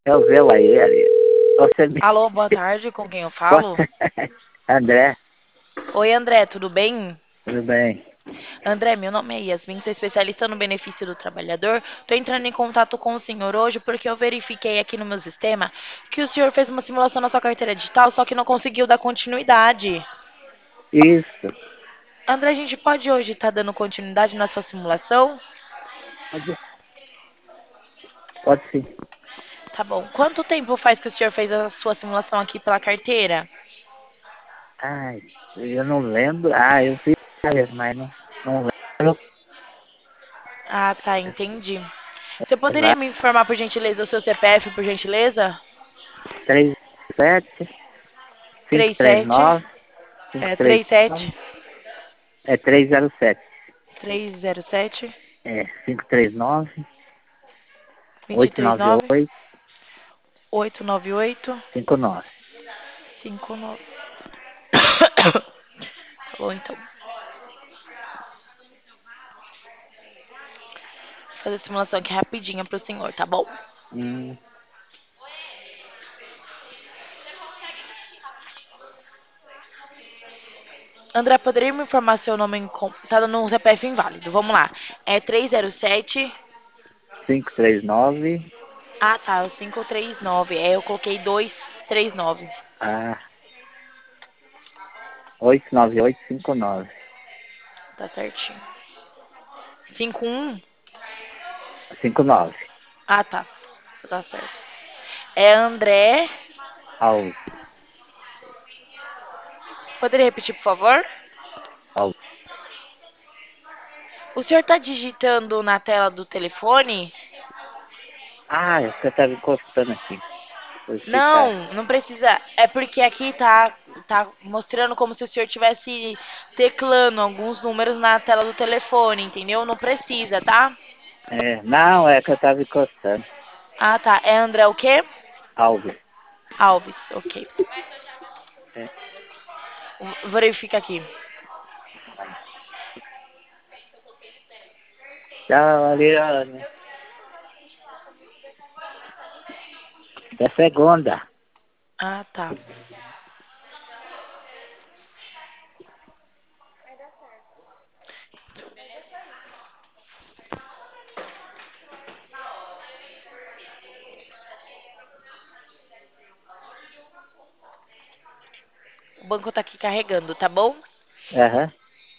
Eu vi aí. Você me... Alô, boa tarde, com quem eu falo? André, Oi, André, tudo bem? tudo bem? André, meu nome é Yasmin, sou especialista no benefício do trabalhador. Estou entrando em contato com o senhor hoje porque eu verifiquei aqui no meu sistema que o senhor fez uma simulação na sua carteira digital, só que não conseguiu dar continuidade. Isso, André, a gente pode hoje estar dando continuidade na sua simulação? pode, pode sim. Tá bom. Quanto tempo faz que o senhor fez a sua simulação aqui pela carteira? Ai, eu não lembro. Ah, eu fiz várias, mas não lembro. Ah, tá, entendi. Você poderia Vai. me informar, por gentileza, o seu CPF, por gentileza? 37, 37 539, trinta e 539, sete é 307. 307 É, 539, 239 898, 898 59. 59. Tá bom, então. Vou fazer a simulação aqui rapidinho pro senhor, tá bom? Hum, André, poderia me informar seu nome tá dando um CPF inválido. Vamos lá. É 307. 539, Ah, tá. O 539. É, eu coloquei 239. ah, 89859. Tá certinho. 51. 59. Ah, tá. Tá certo. É André. Alves, Poderia repetir, por favor? Alves. O senhor tá digitando na tela do telefone? Ah, você estava encostando aqui. Vou ficar. Não, não precisa. É porque aqui tá mostrando como se o senhor tivesse teclando alguns números na tela do telefone, entendeu? Não precisa, tá? É, não, é que eu estava encostando. Ah, tá. É André o quê? Alves. Alves, ok. É, Verifica aqui. tchau, Ariane. É segunda. Ah, tá. O banco tá aqui carregando, tá bom? Aham.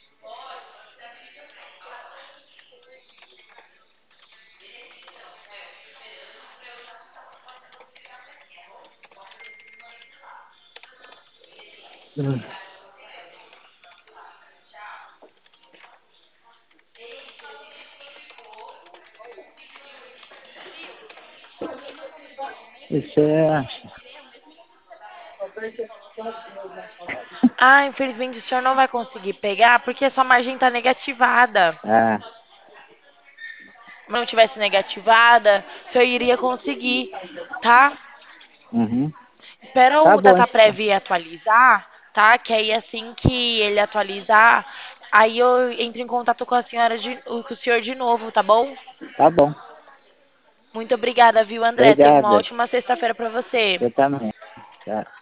Hum. Isso é. Ah, infelizmente o senhor não vai conseguir pegar porque a sua margem tá negativada. Ah, Se não tivesse negativada, o senhor iria conseguir, tá? uhum. Espera Tá o bom então. DataPrev atualizar, tá? Que aí assim que ele atualizar, aí eu entro em contato com a senhora com o senhor de novo, tá bom? Tá bom. Muito obrigada, viu, André? Tenha uma Obrigada. ótima sexta-feira pra você. Você também. Tchau.